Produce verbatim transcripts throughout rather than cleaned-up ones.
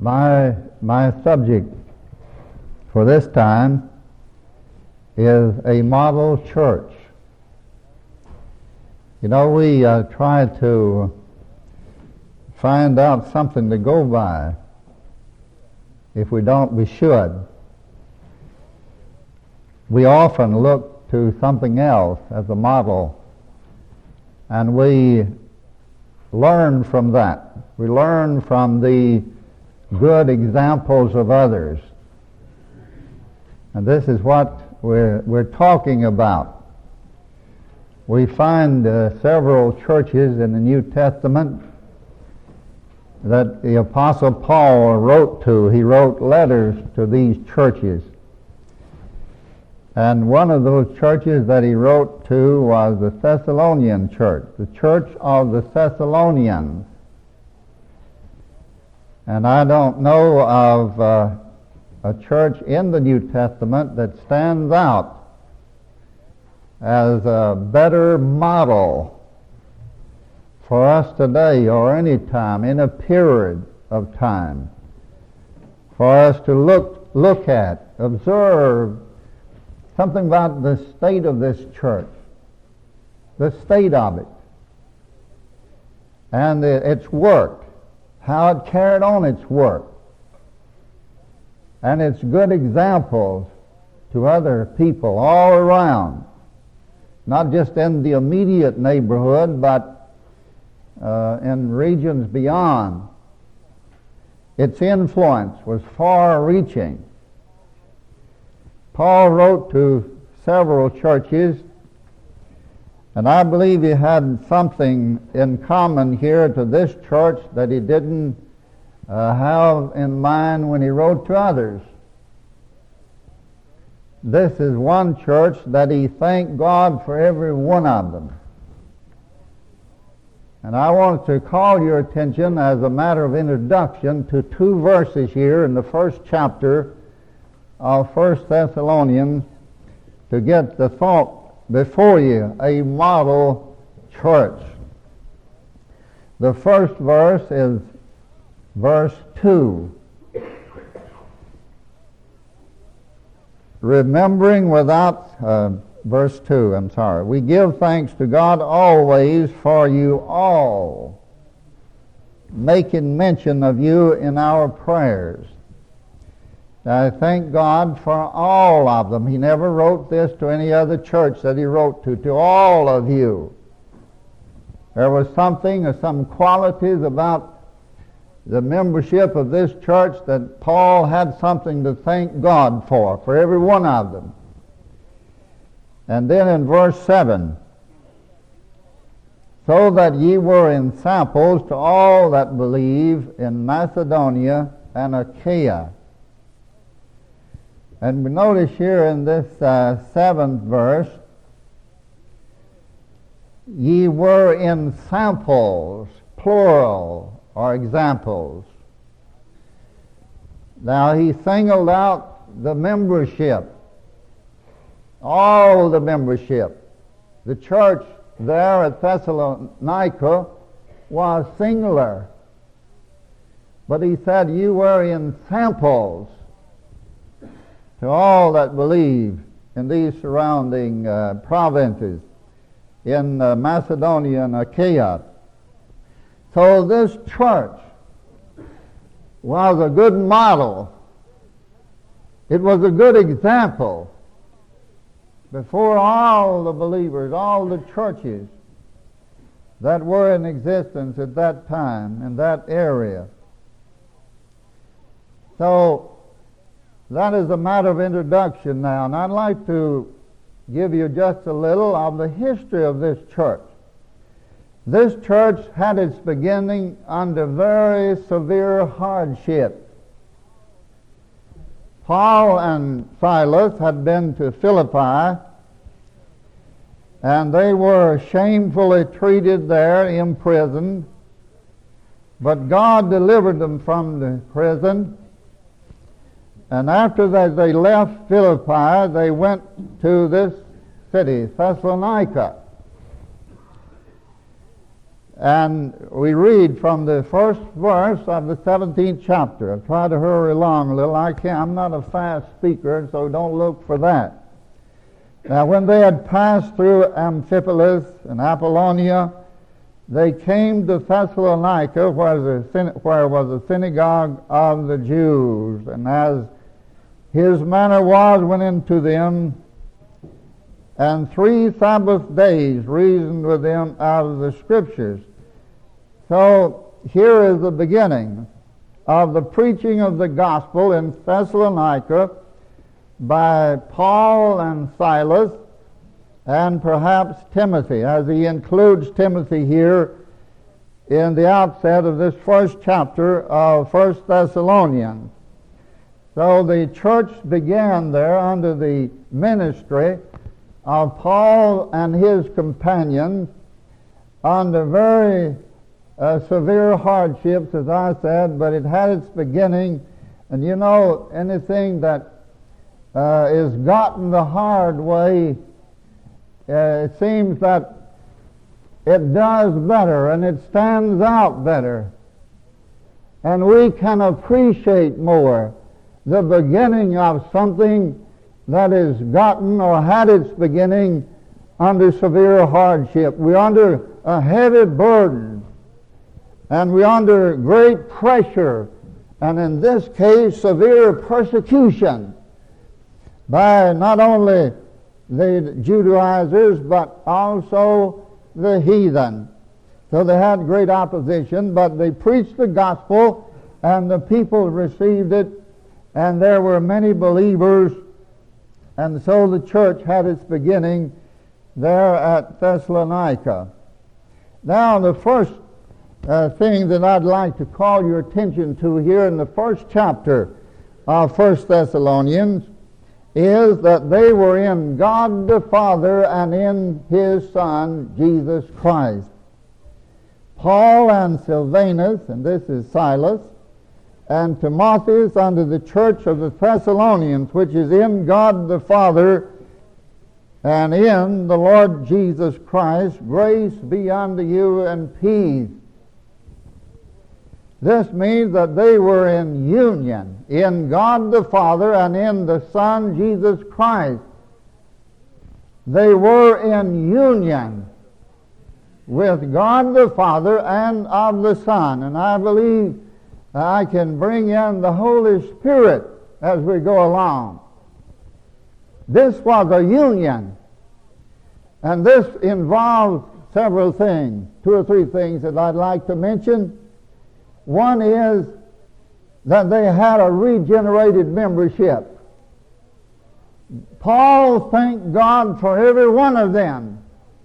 My, my subject for this time is a model church. You know, we uh, try to find out something to go by. If we don't, we should. We often look to something else as a model, and we learn from that. We learn from the good examples of others. And this is what we're, we're talking about. We find uh, several churches in the New Testament that the Apostle Paul wrote to. He wrote letters to these churches. And one of those churches that he wrote to was the Thessalonian church, the church of the Thessalonians. And I don't know of uh, a church in the New Testament that stands out as a better model for us today or any time, in a period of time, for us to look, look at, observe something about the state of this church, the state of it, and its work, how it carried on its work, and its good examples to other people all around, not just in the immediate neighborhood, but uh, in regions beyond. Its influence was far-reaching. Paul wrote to several churches, and I believe he had something in common here to this church that he didn't uh, have in mind when he wrote to others. This is one church that he thanked God for every one of them. And I want to call your attention as a matter of introduction to two verses here in the first chapter of First Thessalonians to get the thought before you, a model church. The first verse is verse two. Remembering without, uh, verse two, I'm sorry. We give thanks to God always for you all, making mention of you in our prayers. I thank God for all of them. He never wrote this to any other church that he wrote to, to all of you. There was something or some qualities about the membership of this church that Paul had something to thank God for, for every one of them. And then in verse seven, so that ye were in samples to all that believe in Macedonia and Achaia. And we notice here in this uh, seventh verse, ye were in samples, plural, or examples. Now he singled out the membership, all the membership. The church there at Thessalonica was singular. But he said, you were in samples to all that believe in these surrounding uh, provinces, in uh, Macedonia and Achaia. So this church was a good model. It was a good example before all the believers, all the churches that were in existence at that time in that area. So that is a matter of introduction now, and I'd like to give you just a little of the history of this church. This church had its beginning under very severe hardship. Paul and Silas had been to Philippi, and they were shamefully treated there, imprisoned, but God delivered them from the prison. And after that they left Philippi, they went to this city, Thessalonica. And we read from the first verse of the seventeenth chapter. I'll try to hurry along a little. I can't, I'm not a fast speaker, so don't look for that. Now, when they had passed through Amphipolis and Apollonia, they came to Thessalonica, where, the, where was the synagogue of the Jews. And as his manner was, went into them, and three Sabbath days reasoned with them out of the Scriptures. So here is the beginning of the preaching of the gospel in Thessalonica by Paul and Silas, and perhaps Timothy, as he includes Timothy here in the outset of this first chapter of First Thessalonians. So the church began there under the ministry of Paul and his companions under very uh, severe hardships, as I said, but it had its beginning. And you know, anything that uh, is gotten the hard way, uh, it seems that it does better and it stands out better. And we can appreciate more the beginning of something that is gotten or had its beginning under severe hardship. We're under a heavy burden, and we're under great pressure, and in this case, severe persecution by not only the Judaizers, but also the heathen. So they had great opposition, but they preached the gospel, and the people received it, and there were many believers. And so the church had its beginning there at Thessalonica. Now, the first uh, thing that I'd like to call your attention to here in the first chapter of First Thessalonians is that they were in God the Father and in His Son, Jesus Christ. Paul and Silvanus, and this is Silas, and Timotheus unto the church of the Thessalonians, which is in God the Father and in the Lord Jesus Christ, grace be unto you and peace. This means that they were in union in God the Father and in the Son Jesus Christ. They were in union with God the Father and of the Son. And I believe I can bring in the Holy Spirit as we go along. This was a union, and this involved several things, two or three things that I'd like to mention. One is that they had a regenerated membership. Paul thanked God for every one of them.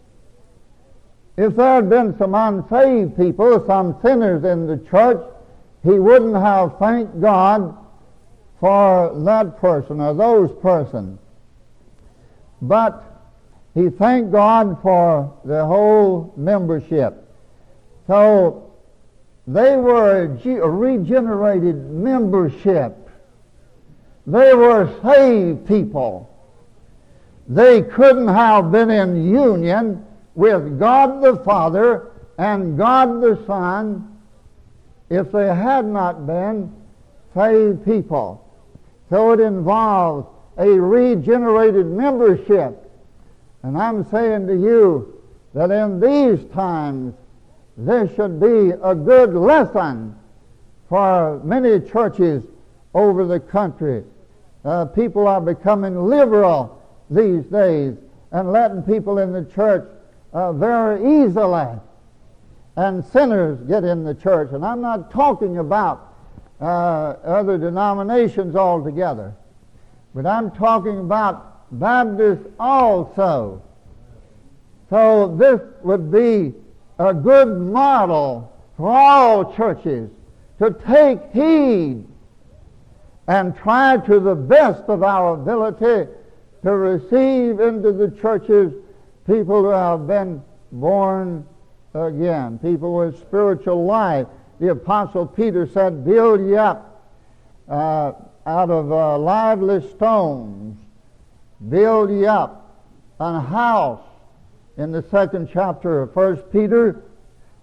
If there had been some unsaved people, some sinners in the church, he wouldn't have thanked God for that person or those persons. But he thanked God for the whole membership. So they were a regenerated membership. They were saved people. They couldn't have been in union with God the Father and God the Son if they had not been saved people. So it involves a regenerated membership. And I'm saying to you that in these times, this should be a good lesson for many churches over the country. Uh, people are becoming liberal these days and letting people in the church uh, very easily. And sinners get in the church. And I'm not talking about uh, other denominations altogether, but I'm talking about Baptists also. So this would be a good model for all churches to take heed and try to the best of our ability to receive into the churches people who have been born again, people with spiritual life. The Apostle Peter said, build ye up uh, out of uh, lively stones, build ye up a house in the second chapter of First Peter,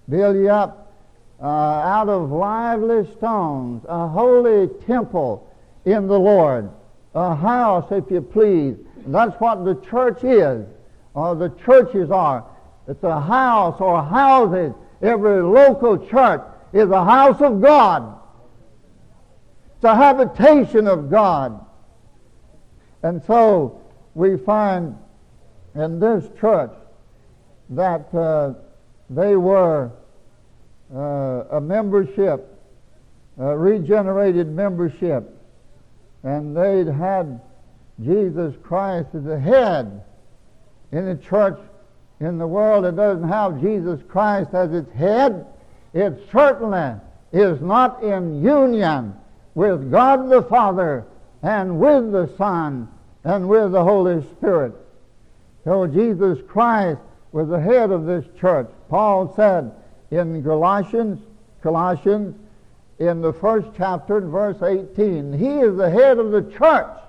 build you up uh, out of lively stones, a holy temple in the Lord, a house, if you please. And that's what the church is, or the churches are. It's a house or houses. Every local church is a house of God. It's a habitation of God. And so we find in this church that uh, they were uh, a membership, a regenerated membership, and they'd had Jesus Christ as the head. In the church in the world that doesn't have Jesus Christ as its head, it certainly is not in union with God the Father and with the Son and with the Holy Spirit. So Jesus Christ was the head of this church. Paul said in Galatians, Colossians, in the first chapter, in verse eighteen, he is the head of the church.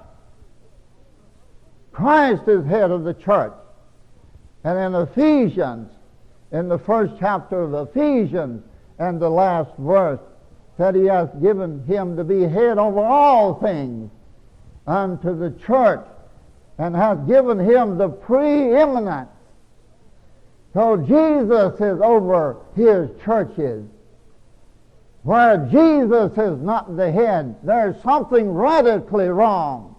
Christ is head of the church. And in Ephesians, in the first chapter of Ephesians, and the last verse, said he has given him to be head over all things unto the church, and has given him the preeminence. So Jesus is over his churches. Where Jesus is not the head, there's something radically wrong.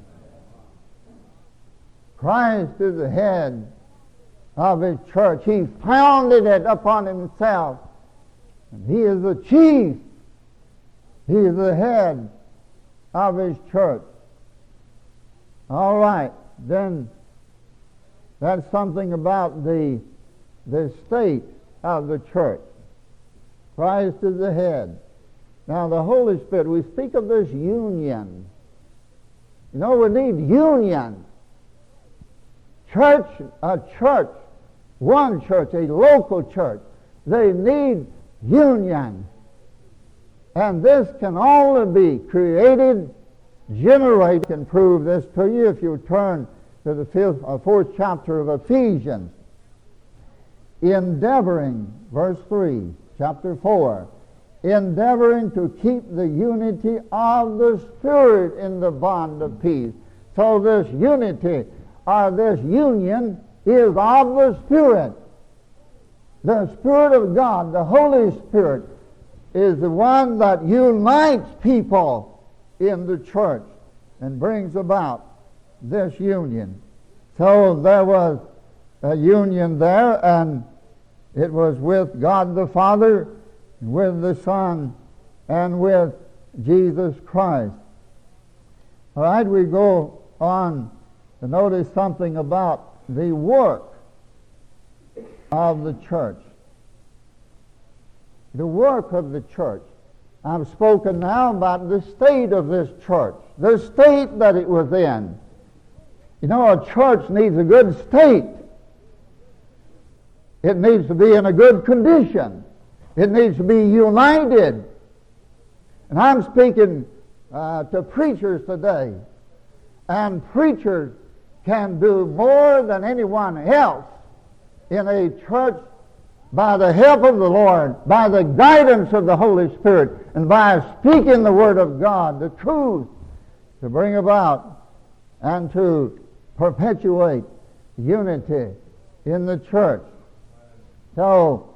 Christ is the head of his church. He founded it upon himself. And he is the chief. He is the head of his church. All right, then that's something about the, the state of the church. Christ is the head. Now the Holy Spirit, we speak of this union. You know, we need union. Church, a church, one church, a local church, they need union. And this can only be created, generated. I can prove this to you if you turn to the fifth, uh, fourth chapter of Ephesians. Endeavoring, verse three, chapter four, endeavoring to keep the unity of the Spirit in the bond of peace. So this unity, or this union, is of the Spirit. The Spirit of God, the Holy Spirit, is the one that unites people in the church and brings about this union. So there was a union there, and it was with God the Father, with the Son, and with Jesus Christ. All right, we go on to notice something about the work of the church. The work of the church. I've spoken now about the state of this church, the state that it was in. You know, a church needs a good state. It needs to be in a good condition. It needs to be united. And I'm speaking uh, to preachers today. And preachers can do more than anyone else in a church by the help of the Lord, by the guidance of the Holy Spirit, and by speaking the Word of God, the truth, to bring about and to perpetuate unity in the church. So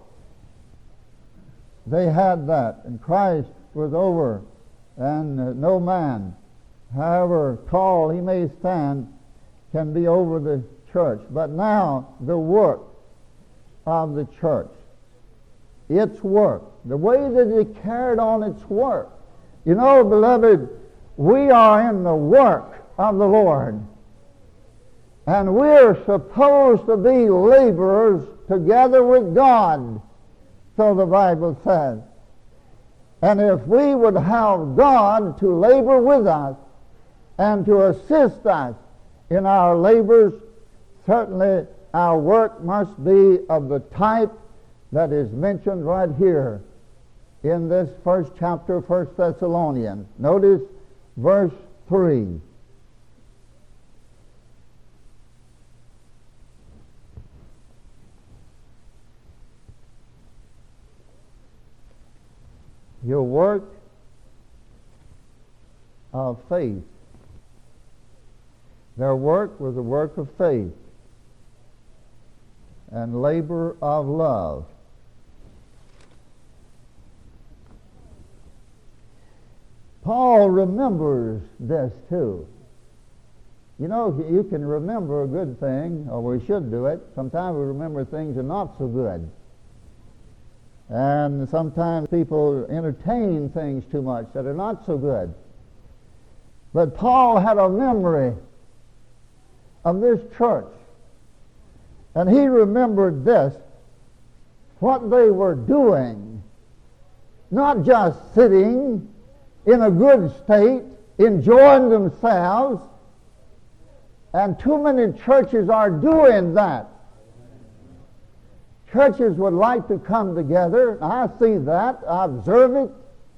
they had that, and Christ was over, and uh, no man, however tall he may stand, can be over the church. But now the work of the church, its work, the way that it carried on its work. You know, beloved, we are in the work of the Lord, and we're supposed to be laborers together with God, so the Bible says. And if we would have God to labor with us and to assist us in our labors, certainly our work must be of the type that is mentioned right here in this first chapter of First Thessalonians. Notice verse three. your work of faith. Their work was a work of faith and labor of love. Paul remembers this too. You know, you can remember a good thing, or we should do it. Sometimes we remember things that are not so good. And sometimes people entertain things too much that are not so good. But Paul had a memory of this church. And he remembered this, what they were doing. Not just sitting in a good state, enjoying themselves. And too many churches are doing that. Churches would like to come together. I see that. I observe it.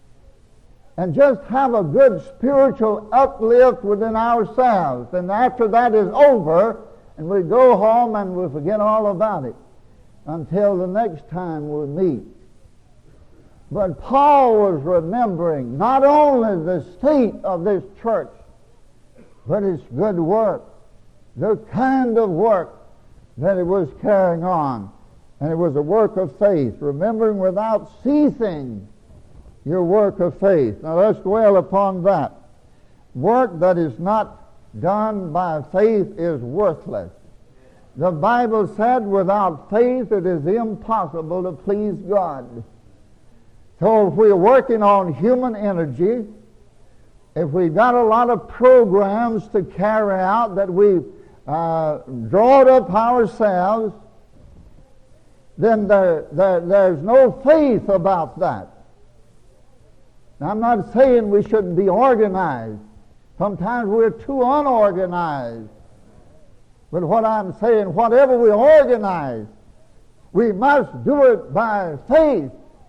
And just have a good spiritual uplift within ourselves. And after that is over, and we go home and we forget all about it until the next time we meet. But Paul was remembering not only the state of this church, but its good work, the kind of work that it was carrying on. And it was a work of faith, remembering without ceasing your work of faith. Now let's dwell upon that. Work that is not done by faith is worthless. The Bible said without faith it is impossible to please God. So if we're working on human energy, if we've got a lot of programs to carry out that we've uh, drawn up ourselves, then there, there, there's no faith about that. Now, I'm not saying we shouldn't be organized. Sometimes we're too unorganized. But what I'm saying, whatever we organize, we must do it by faith.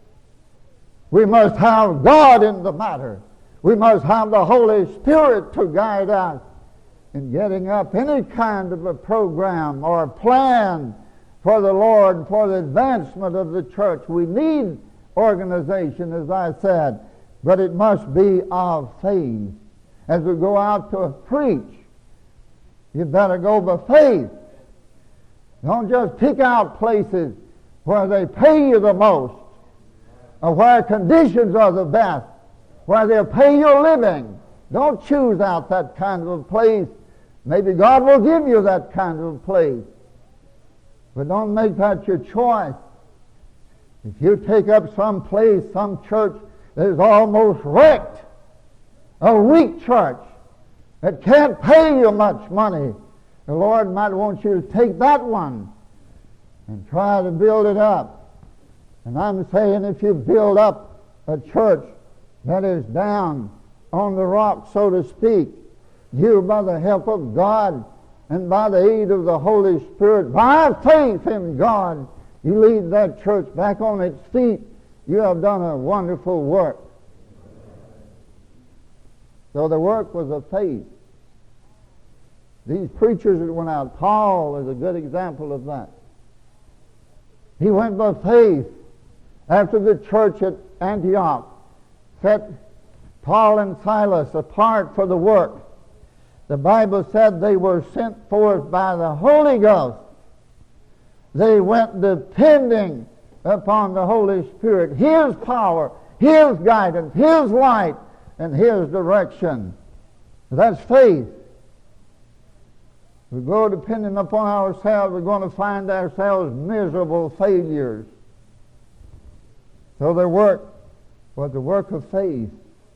We must have God in the matter. We must have the Holy Spirit to guide us in getting up any kind of a program or a plan for the Lord, for the advancement of the church. We need organization, as I said, but it must be of faith. As we go out to preach, you better go by faith. Don't just pick out places where they pay you the most, or where conditions are the best, where they'll pay your living. Don't choose out that kind of a place. Maybe God will give you that kind of a place. But don't make that your choice. If you take up some place, some church that is almost wrecked, a weak church that can't pay you much money, the Lord might want you to take that one and try to build it up. And I'm saying if you build up a church that is down on the rock, so to speak, you, by the help of God and by the aid of the Holy Spirit, by faith in God, you lead that church back on its feet. You have done a wonderful work. So the work was of faith. These preachers that went out, Paul is a good example of that. He went by faith. After the church at Antioch set Paul and Silas apart for the work, the Bible said they were sent forth by the Holy Ghost. They went depending upon the Holy Spirit, His power, His guidance, His light, and His direction. That's faith. If we go depending upon ourselves, we're going to find ourselves miserable failures. So their work was the work of faith.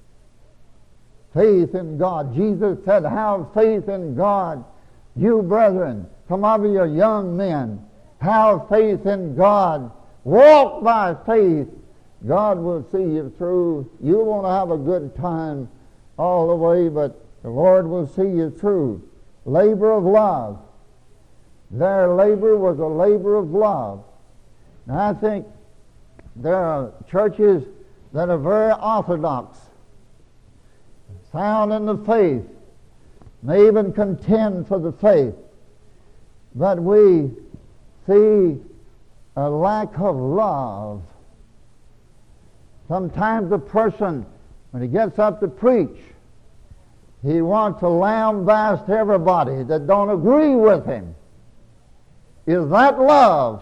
Faith in God. Jesus said, have faith in God. You brethren, some of you are young men, have faith in God. Walk by faith. God will see you through. You won't have a good time all the way, but the Lord will see you through. Labor of love. Their labor was a labor of love. Now I think there are churches that are very orthodox, sound in the faith, may even contend for the faith. But we see a lack of love. Sometimes a person, when he gets up to preach, he wants to lambaste everybody that don't agree with him. Is that love?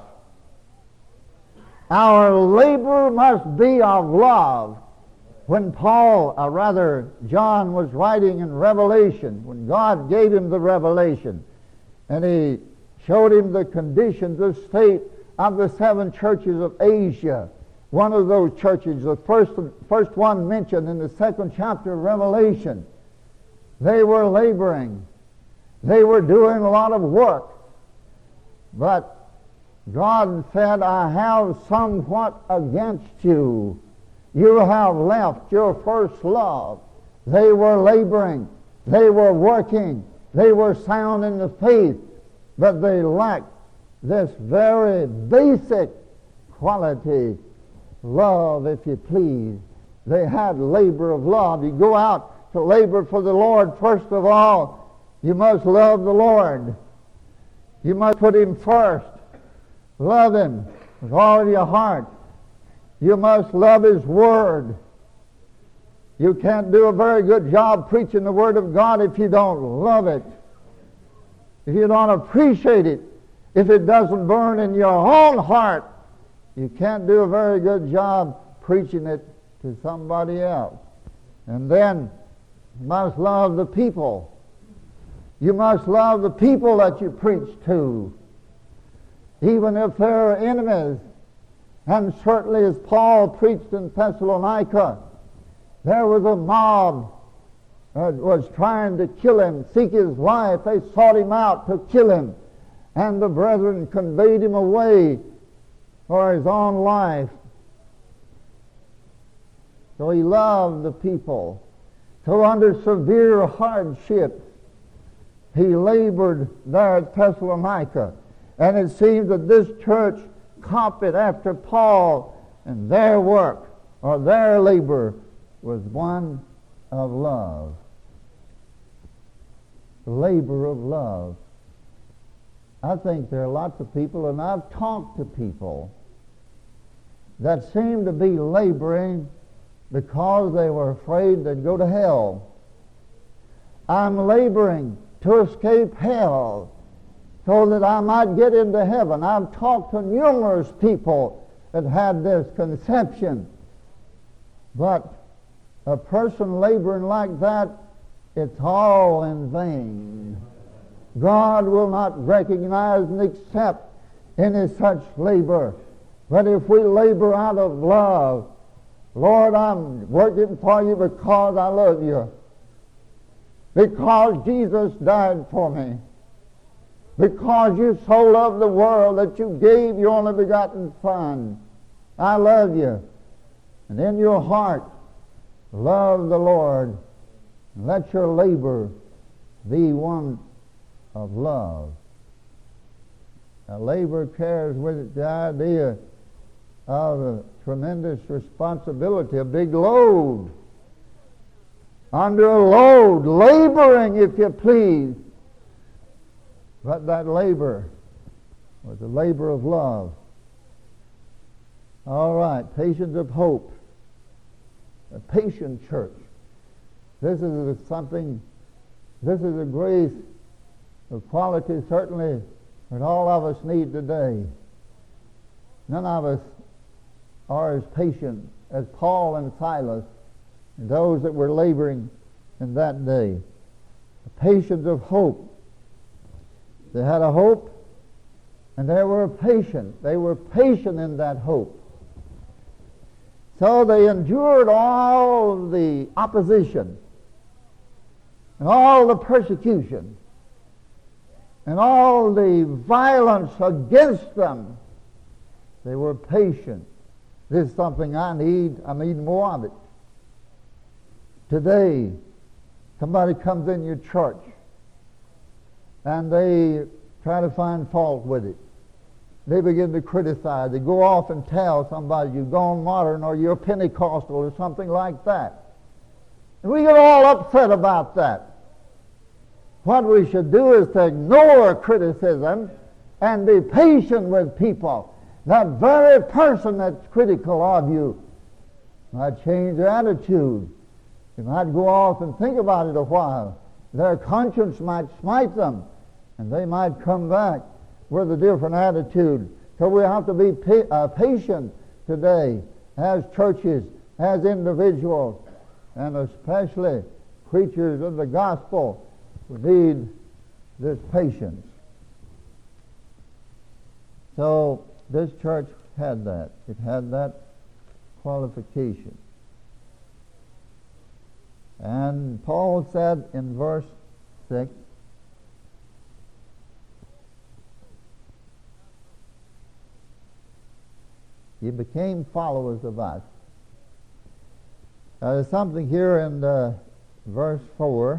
Our labor must be of love. When Paul, or rather John, was writing in Revelation, when God gave him the revelation, and he showed him the conditions, the state of the seven churches of Asia, one of those churches, the first, first one mentioned in the second chapter of Revelation, they were laboring. They were doing a lot of work. But God said, I have somewhat against you. You have left your first love. They were laboring. They were working. They were sound in the faith. But they lacked this very basic quality, love, if you please. They had labor of love. You go out to labor for the Lord, first of all, you must love the Lord. You must put Him first. Love Him with all of your heart. You must love His Word. You can't do a very good job preaching the Word of God if you don't love it, if you don't appreciate it, if it doesn't burn in your own heart. You can't do a very good job preaching it to somebody else. And then you must love the people. You must love the people that you preach to, even if they're enemies. And certainly, as Paul preached in Thessalonica, there was a mob that was trying to kill him, seek his life. They sought him out to kill him. And the brethren conveyed him away for his own life. So he loved the people. So under severe hardship, he labored there at Thessalonica. And it seems that this church copied after Paul, and their work or their labor was one of love. The labor of love. I think there are lots of people, and I've talked to people that seem to be laboring because they were afraid they'd go to hell. I'm laboring to escape hell so that I might get into heaven. I've talked to numerous people that had this conception. But a person laboring like that, it's all in vain. God will not recognize and accept any such labor. But if we labor out of love, Lord, I'm working for you because I love you, because Jesus died for me, because you so loved the world that you gave your only begotten Son. I love you. And in your heart, love the Lord. And let your labor be one of love. Now, labor carries with it the idea of a tremendous responsibility, a big load. Under a load, laboring, if you please. But that labor was a labor of love. All right, patience of hope. A patient church. This is something, this is a grace, a quality certainly that all of us need today. None of us are as patient as Paul and Silas and those that were laboring in that day. The patience of hope. They had a hope, and they were patient. They were patient in that hope. So they endured all the opposition, and all the persecution, and all the violence against them. They were patient. This is something I need. I need more of it. Today, somebody comes in your church, and they try to find fault with it. They begin to criticize. They go off and tell somebody you've gone modern or you're Pentecostal or something like that. And we get all upset about that. What we should do is to ignore criticism and be patient with people. That very person that's critical of you, Might change their attitude. They might go off and think about it a while. Their conscience might smite them, and they might come back with a different attitude. So we have to be pa- uh, patient today as churches, as individuals, and especially preachers of the gospel who need this patience. So this church had that. It had that qualification. And Paul said in verse six, "You became followers of us." Now, there's something here in uh, verse four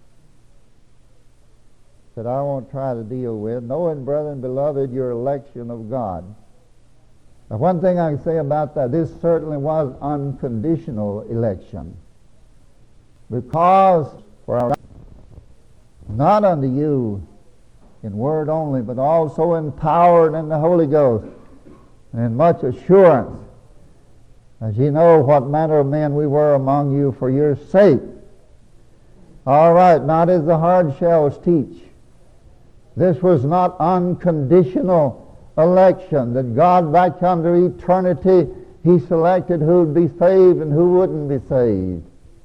that I won't try to deal with. "Knowing, brethren, beloved, your election of God." Now, one thing I can say about that, this certainly was unconditional election. Because for our, not unto you in word only, but also in power and in the Holy Ghost, and in much assurance, as ye know what manner of men we were among you for your sake. All right, not as the hard shells teach. This was not unconditional election, that God back under eternity, He selected who would be saved and who wouldn't be saved.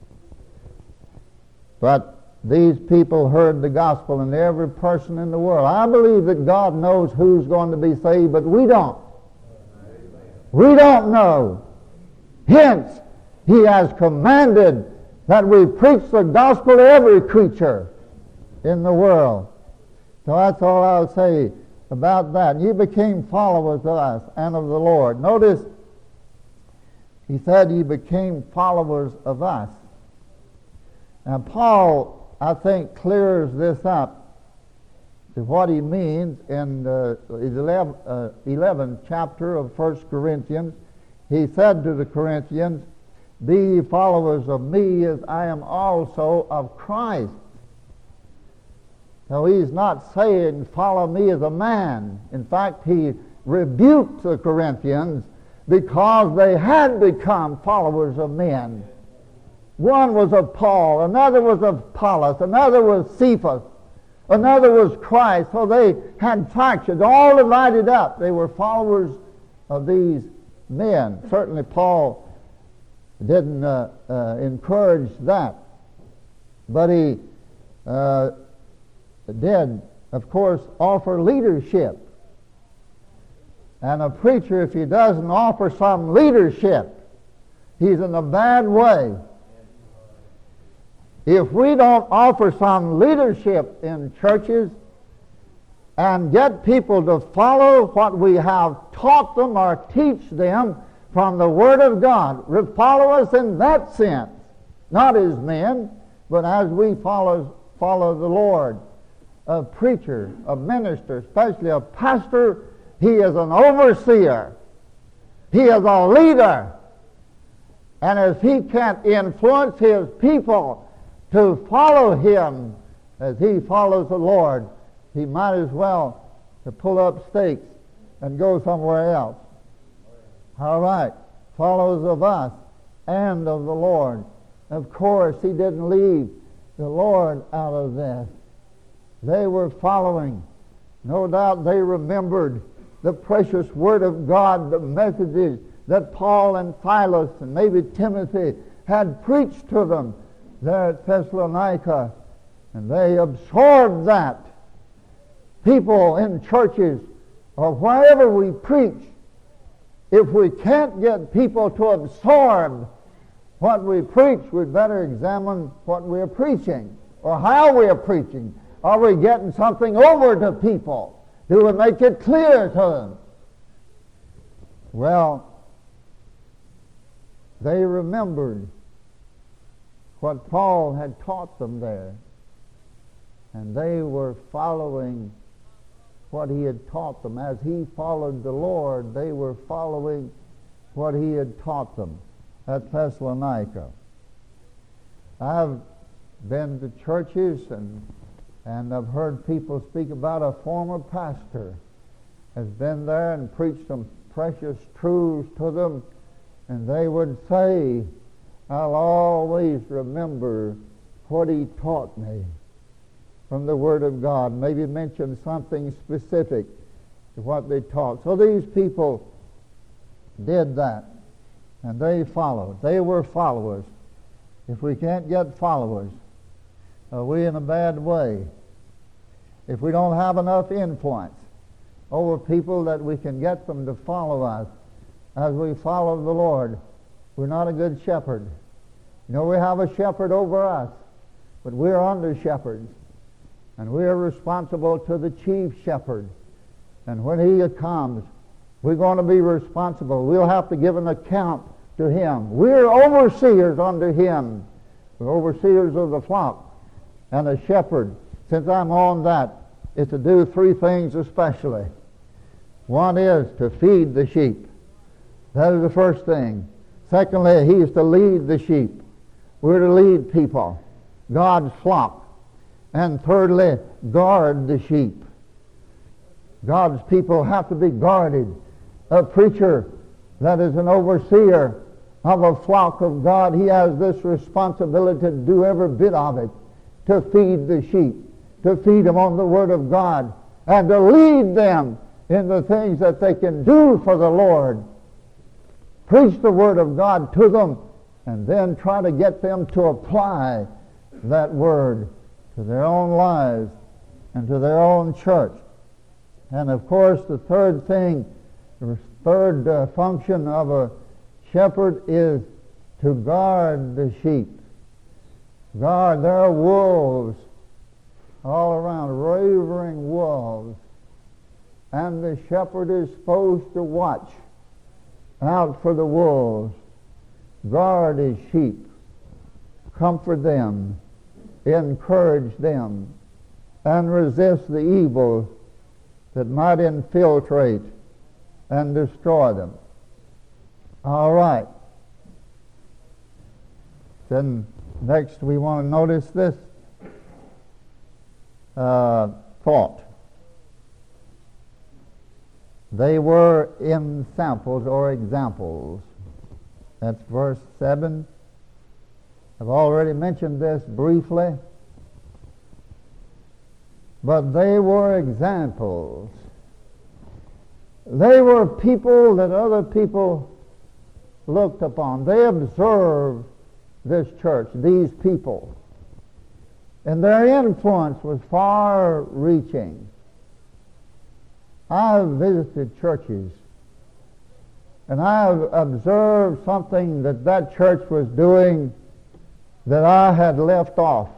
But these people heard the gospel, and every person in the world. I believe that God knows who's going to be saved, but we don't. We don't know. Hence, He has commanded that we preach the gospel to every creature in the world. So that's all I'll say about that. You became followers of us and of the Lord. Notice, he said you became followers of us. Now, Paul, I think, clears this up to what he means in the eleventh chapter of First Corinthians. He said to the Corinthians, "Be ye followers of me as I am also of Christ." Now, he's not saying, "Follow me as a man." In fact, he rebuked the Corinthians because they had become followers of men. One was of Paul, another was of Apollos, another was Cephas, another was Christ. So they had factions, all divided up. They were followers of these men. Certainly Paul didn't uh, uh, encourage that. But he uh, did, of course, offer leadership. And a preacher, if he doesn't offer some leadership, he's in a bad way. If we don't offer some leadership in churches and get people to follow what we have taught them or teach them from the Word of God, follow us in that sense, not as men, but as we follow, follow the Lord. A preacher, a minister, especially a pastor, he is an overseer. He is a leader. And as he can't influence his people to follow him as he follows the Lord, he might as well to pull up stakes and go somewhere else. All right, followers of us and of the Lord. Of course, he didn't leave the Lord out of this. They were following. No doubt they remembered the precious Word of God, the messages that Paul and Silas and maybe Timothy had preached to them there at Thessalonica, and they absorbed that. People in churches or wherever we preach, if we can't get people to absorb what we preach, we'd better examine what we're preaching or how we are preaching. Are we getting something over to people? Do we make it clear to them? Well, they remembered what Paul had taught them there, and they were following what he had taught them. As he followed the Lord, they were following what he had taught them at Thessalonica. I've been to churches and and I've heard people speak about a former pastor has been there and preached some precious truths to them, and they would say, I'll always remember what he taught me from the Word of God. Maybe mention something specific to what they taught. So these people did that, and they followed. They were followers. If we can't get followers, are we in a bad way? If we don't have enough influence over people that we can get them to follow us as we follow the Lord, we're not a good shepherd. You know, we have a shepherd over us, but we're under shepherds, and we are responsible to the chief shepherd. And when he comes, we're going to be responsible. We'll have to give an account to him. We're overseers under him. We're overseers of the flock. And a shepherd, since I'm on that, is to do three things especially. One is to feed the sheep. That is the first thing. Secondly, he is to lead the sheep. We're to lead people, God's flock. And thirdly, guard the sheep. God's people have to be guarded. A preacher that is an overseer of a flock of God, he has this responsibility to do every bit of it, to feed the sheep, to feed them on the Word of God, and to lead them in the things that they can do for the Lord. Preach the Word of God to them, and then try to get them to apply that Word to their own lives and to their own church. And of course, the third thing, the third uh, function of a shepherd is to guard the sheep. Guard, there are wolves all around, raving wolves. And the shepherd is supposed to watch out for the wolves, guard his sheep, comfort them, encourage them, and resist the evil that might infiltrate and destroy them. All right. Then next we want to notice this uh, thought. They were in samples or examples. That's verse seven. I've already mentioned this briefly. But they were examples. They were people that other people looked upon. They observed this church, these people. And their influence was far-reaching. I've visited churches, and I've observed something that that church was doing that I had left off.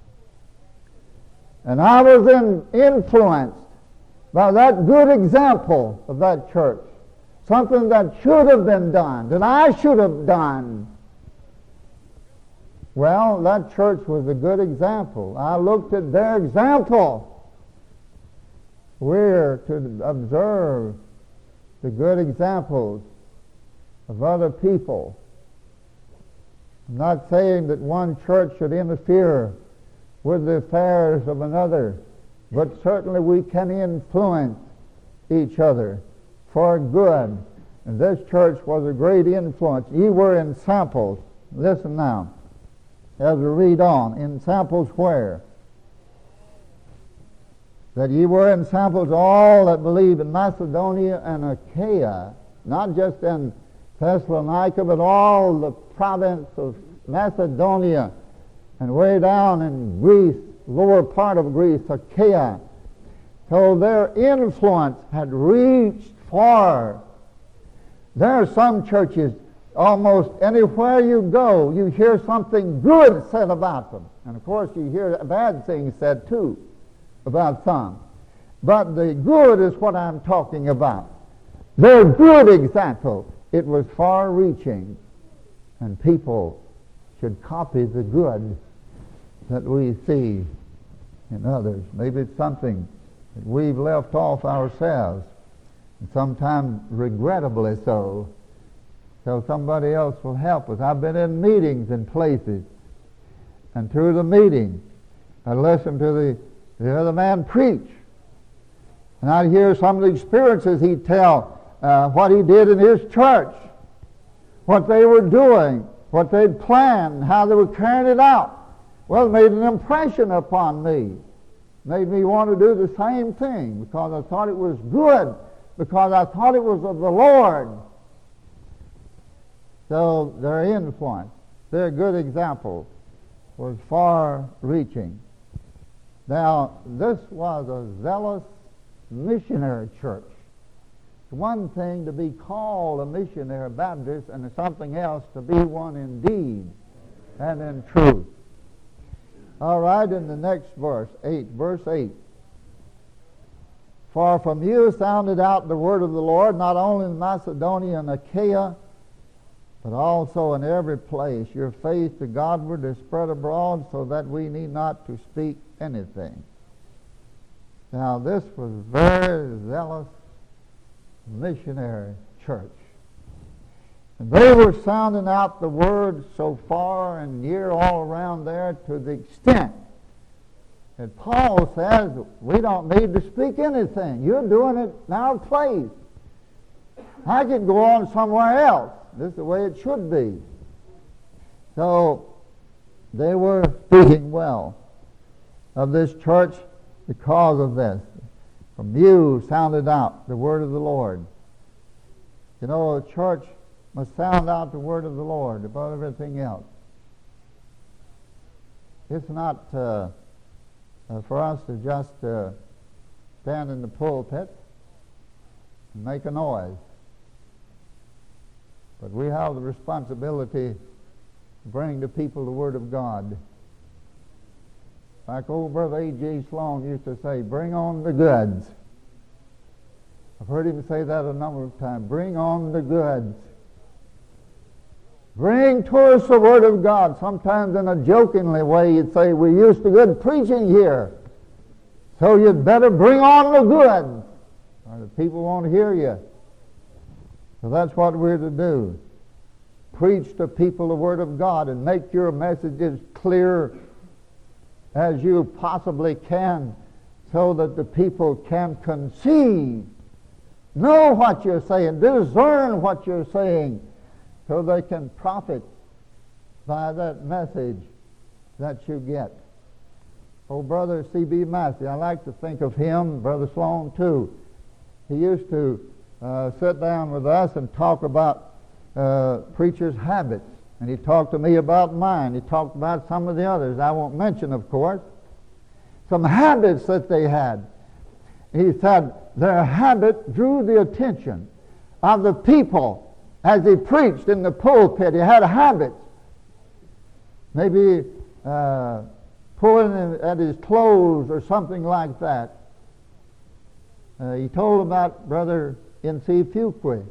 And I was in, influenced by that good example of that church. Something that should have been done, that I should have done. Well, that church was a good example. I looked at their example. We're to observe the good examples of other people. I'm not saying that one church should interfere with the affairs of another, but certainly we can influence each other for good. And this church was a great influence. Ye were in samples. Listen now, as we read on, in samples where? That ye were in samples all that believe in Macedonia and Achaia, not just in Thessalonica, but all the province of Macedonia, and way down in Greece, lower part of Greece, Achaia. So their influence had reached far. There are some churches, almost anywhere you go, you hear something good said about them. And of course you hear bad things said too about some. But the good is what I'm talking about. Their good example, it was far-reaching. And people should copy the good that we see in others. Maybe it's something that we've left off ourselves, and sometimes regrettably so, so somebody else will help us. I've been in meetings in places, and through the meeting, I listened to the, the other man preach, and I'd hear some of the experiences he'd tell, uh, what he did in his church. what they were doing, what they'd planned, how they were carrying it out. Well, it made an impression upon me. Made me want to do the same thing because I thought it was good, because I thought it was of the Lord. So their influence, their good example was far-reaching. Now, this was a zealous missionary church. It's one thing to be called a missionary Baptist, and it's something else to be one in deed and in truth. All right, in the next verse, eight, verse eight. For from you sounded out the word of the Lord, not only in Macedonia and Achaia, but also in every place. Your faith to Godward is spread abroad, so that we need not to speak anything. Now, this was very zealous missionary church. And they were sounding out the word so far and near all around there to the extent that Paul says, we don't need to speak anything. You're doing it in our place. I could go on somewhere else. This is the way it should be. So they were speaking well of this church because of this. From you sounded out the word of the Lord. You know, a church must sound out the word of the Lord above everything else. It's not uh, uh, for us to just uh, stand in the pulpit and make a noise. But we have the responsibility to bring to people the Word of God. Like old Brother A J Sloan used to say, bring on the goods. I've heard him say that a number of times. Bring on the goods. Bring to us the Word of God. Sometimes in a jokingly way you'd say, we're used to good preaching here, so you'd better bring on the goods, or the people won't hear you. So that's what we're to do. Preach to people the Word of God and make your messages clear as you possibly can, so that the people can conceive, know what you're saying, discern what you're saying, so they can profit by that message that you get. Oh, Brother C B Massey, I like to think of him, Brother Sloan too. He used to uh, sit down with us and talk about uh, preachers' habits. And he talked to me about mine. He talked about some of the others I won't mention, of course. Some habits that they had. He said their habit drew the attention of the people. As he preached in the pulpit, he had a habit. Maybe uh, pulling at his clothes or something like that. Uh, he told about Brother N C Fuqua.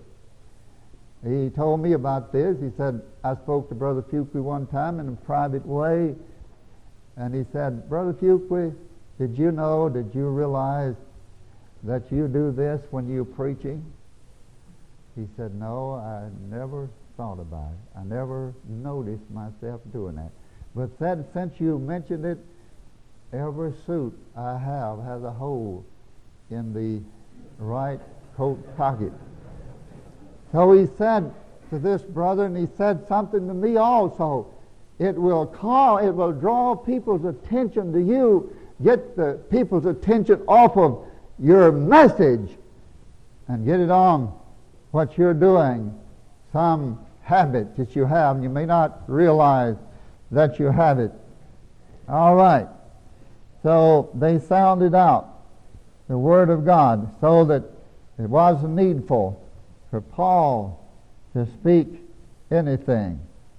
He told me about this. He said, I spoke to Brother Fuqua one time in a private way, and he said, Brother Fuqua, did you know, did you realize that you do this when you're preaching? He said, no, I never thought about it. I never noticed myself doing that. But said, since you mentioned it, every suit I have has a hole in the right coat pocket. So he said to this brother, and he said something to me also. It will call, it will draw people's attention to you, get the people's attention off of your message, and get it on what you're doing, some habit that you have, and you may not realize that you have it. All right. So they sounded out the Word of God so that it wasn't needful for Paul to speak anything.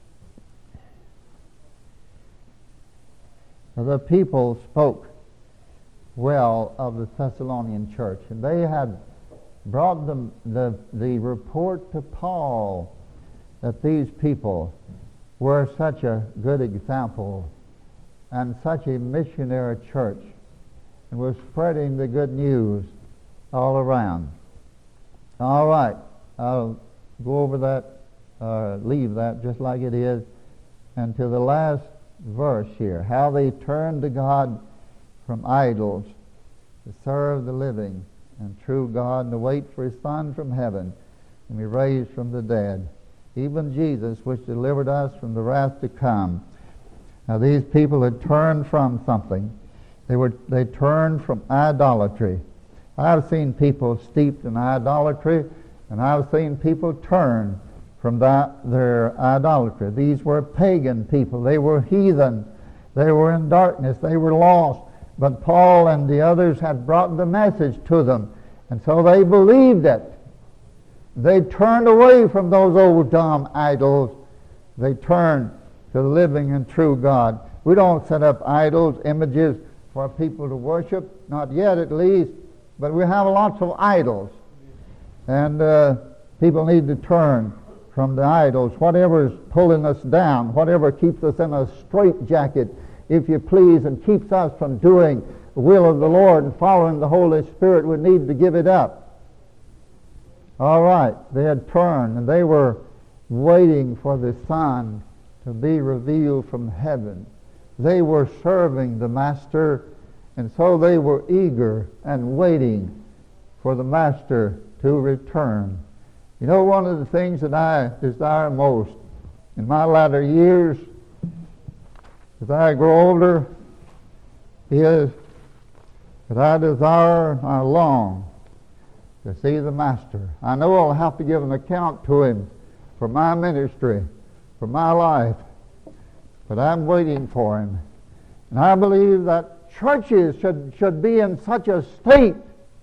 The people spoke well of the Thessalonian church, and they had brought them the, the report to Paul that these people were such a good example and such a missionary church, and were spreading the good news all around. All right, I'll go over that, uh, leave that just like it is, and to the last verse here, how they turned to God from idols to serve the living and true God, and to wait for His Son from heaven, and be raised from the dead. even Jesus, which delivered us from the wrath to come. Now these people had turned from something. They were they turned from idolatry. I've seen people steeped in idolatry, and I've seen people turn from that their idolatry. These were pagan people. They were heathen. They were in darkness. They were lost. But Paul and the others had brought the message to them, and so they believed it. They turned away from those old dumb idols. They turned to the living and true God. We don't set up idols, images for people to worship, not yet at least, but we have lots of idols. And uh, people need to turn from the idols, whatever is pulling us down, whatever keeps us in a straitjacket, if you please, and keeps us from doing the will of the Lord and following the Holy Spirit, we need to give it up. All right, they had turned, and they were waiting for the Son to be revealed from heaven. They were serving the Master, and so they were eager and waiting for the Master to return. You know, one of the things that I desire most in my latter years, as I grow older, is that I desire and I long to see the Master. I know I'll have to give an account to Him for my ministry, for my life, but I'm waiting for Him. And I believe that churches should, should be in such a state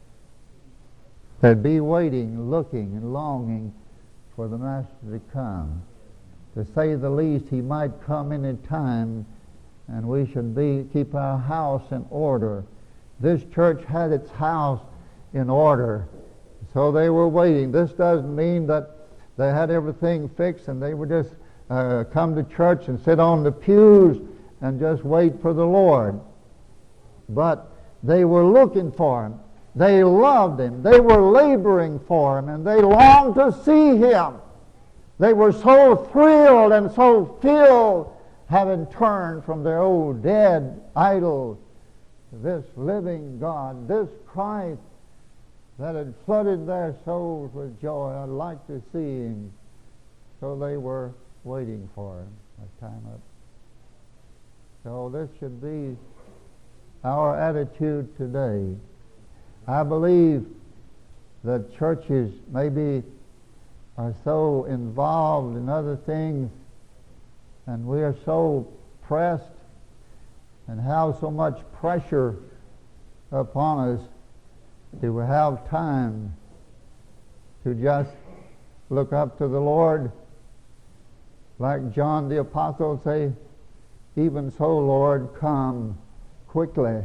that be waiting, looking, and longing for the Master to come. To say the least, He might come any time, and we should be keep our house in order. This church had its house in order. So they were waiting. This doesn't mean that they had everything fixed and they would just uh, come to church and sit on the pews and just wait for the Lord. But they were looking for Him. They loved Him. They were laboring for Him, and they longed to see Him. They were so thrilled and so filled, having turned from their old dead idols to this living God, this Christ that had flooded their souls with joy. I'd like to see Him. So they were waiting for Him. My time up. So this should be our attitude today. I believe that churches maybe are so involved in other things, and we are so pressed and have so much pressure upon us, do we have time to just look up to the Lord? Like John the Apostle say, even so, Lord, come quickly.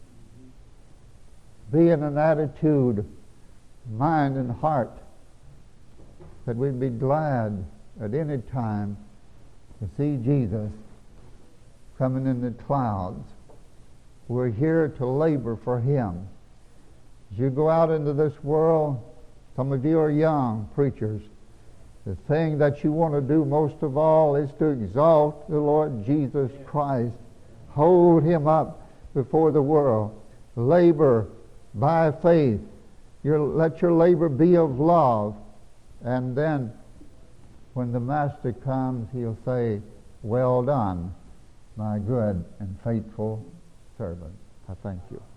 Be in an attitude, mind and heart, that we'd be glad at any time to see Jesus coming in the clouds. We're here to labor for Him. As you go out into this world, some of you are young preachers. The thing that you want to do most of all is to exalt the Lord Jesus Christ. Hold Him up before the world. Labor by faith. Your, let your labor be of love. And then when the Master comes, He'll say, well done, my good and faithful servant. I thank you.